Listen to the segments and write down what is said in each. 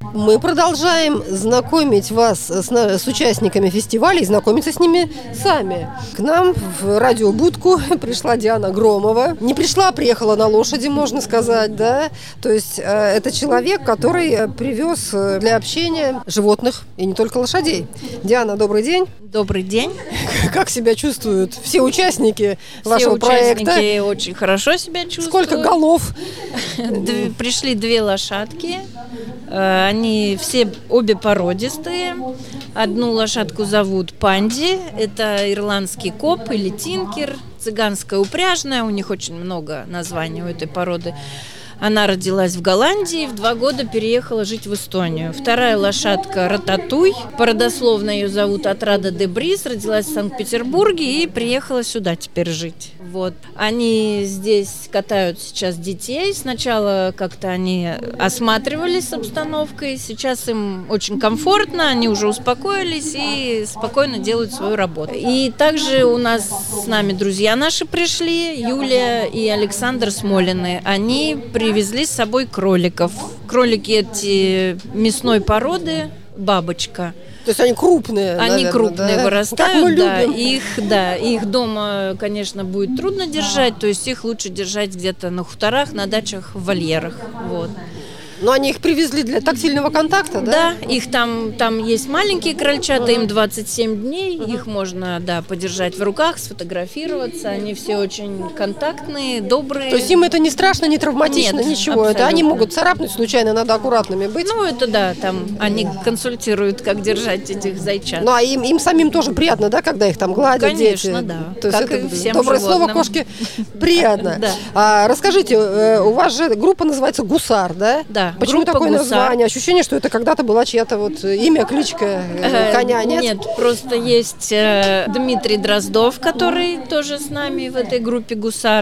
Мы продолжаем знакомить вас с участниками фестиваля и знакомиться с ними сами. К нам в радиобудку пришла Диана Громова. Не пришла, а приехала на лошади, можно сказать, да. То есть это человек, который привез для общения животных и не только лошадей. Диана, добрый день. Добрый день. Как себя чувствуют все участники вашего проекта? Все участники очень хорошо себя чувствуют. Сколько голов? Пришли 2 лошадки. Они все обе породистые. Одну лошадку зовут Панди. Это ирландский коп или тинкер. Цыганская упряжная. У них очень много названий у этой породы. Она родилась в Голландии, в 2 года переехала жить в Эстонию. Вторая лошадка Рататуй, породословно ее зовут Отрада де Бриз, родилась в Санкт-Петербурге и приехала сюда теперь жить. Вот. Они здесь катают сейчас детей. Сначала как-то они осматривались с обстановкой, сейчас им очень комфортно, они уже успокоились и спокойно делают свою работу. И также у нас с нами друзья наши пришли, Юлия и Александр Смолины. Они привезли с собой кроликов. Кролики эти мясной породы, бабочка. То есть они крупные, Они наверное, крупные, да? вырастают, как мы любим. Их дома, конечно, будет трудно держать, то есть их лучше держать где-то на хуторах, на дачах, в вольерах, вот. Но они их привезли для тактильного контакта, да? Да, их там есть маленькие крольчата, им 27 дней, их можно, подержать в руках, сфотографироваться, они все очень контактные, добрые. То есть им это не страшно, не травматично, Нет, ничего? абсолютно. Это они могут царапнуть случайно, надо аккуратными быть? Ну, это да, там они консультируют, как держать этих зайчат. Ну, а им самим тоже приятно, да, когда их там гладят, Конечно, дети? да. То есть Как это и всем доброе животным. слово кошке приятно. Да. Расскажите, у вас же группа называется «Гусар», да? Да. Почему группа такое «Гусар». название? Ощущение, что это когда-то была чья-то имя, кличка коня, нет? Нет, просто есть Дмитрий Дроздов, который тоже с нами в этой группе «Гусар».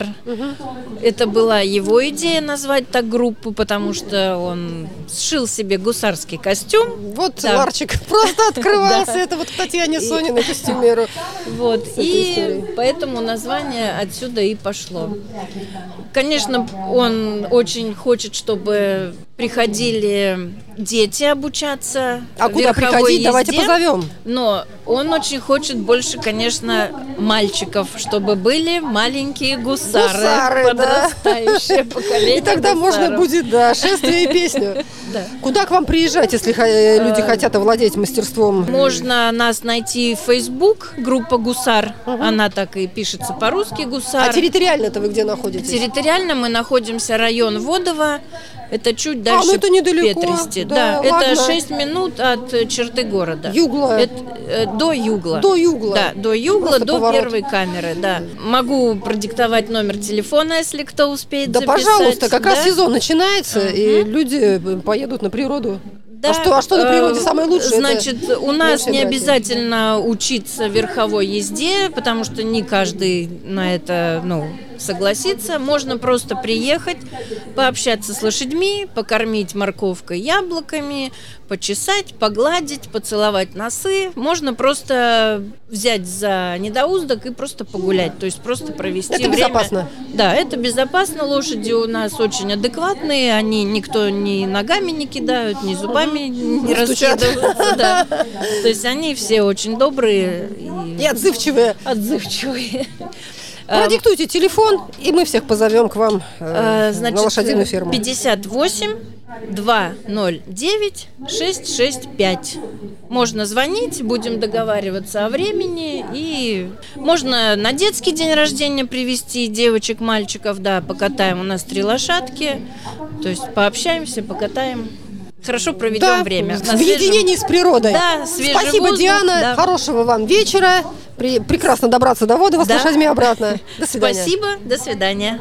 Это была его идея назвать так группу, потому что он сшил себе гусарский костюм. Вот ларчик просто открывался, это вот к Татьяне Сониной, костюмеру. Вот, и поэтому название отсюда и пошло. Конечно, он очень хочет, чтобы приходили дети обучаться. А куда приходить? Езде, Давайте позовем. Но он очень хочет больше, конечно, мальчиков, чтобы были маленькие гусары подрастающее поколение. И тогда можно будет, шествие и песню. Да. Куда к вам приезжать, если люди хотят овладеть мастерством? Можно нас найти в Facebook, группа «Гусар». Она так и пишется по-русски «Гусар». А территориально-то вы где находитесь? Территориально мы находимся район Водово. Это чуть дальше это недалеко. Петрости. Да, это 6 минут от черты города. Югла. До Югла. До Югла. Да, до Югла, Просто до поворот. первой камеры, да. Могу продиктовать номер телефона, если кто успеет записать. Да, пожалуйста, как раз сезон начинается, и люди поедут на природу. Да. А что на природе самое лучшее? Значит, у нас не обязательно учиться верховой езде, потому что не каждый на это, согласится. Можно просто приехать, пообщаться с лошадьми, покормить морковкой, яблоками, почесать, погладить, поцеловать носы. Можно просто взять за недоуздок и просто погулять, то есть просто провести время. Это безопасно? Да, это безопасно. Лошади у нас очень адекватные, они никто ни ногами не кидают, ни зубами не раскидываются. Да. То есть они все очень добрые и отзывчивые. Продиктуйте телефон, и мы всех позовем к вам на лошадиную ферму. 58 209 665. Можно звонить, будем договариваться о времени. И можно на детский день рождения привезти девочек, мальчиков. Да, покатаем. У нас 3 лошадки. То есть пообщаемся, покатаем. Хорошо проведем время. В единении с природой. Да, свежий Спасибо, воздух, Диана. да. Хорошего вам вечера. Прекрасно добраться до Водова с лошадьми обратно. До свидания. Спасибо, до свидания.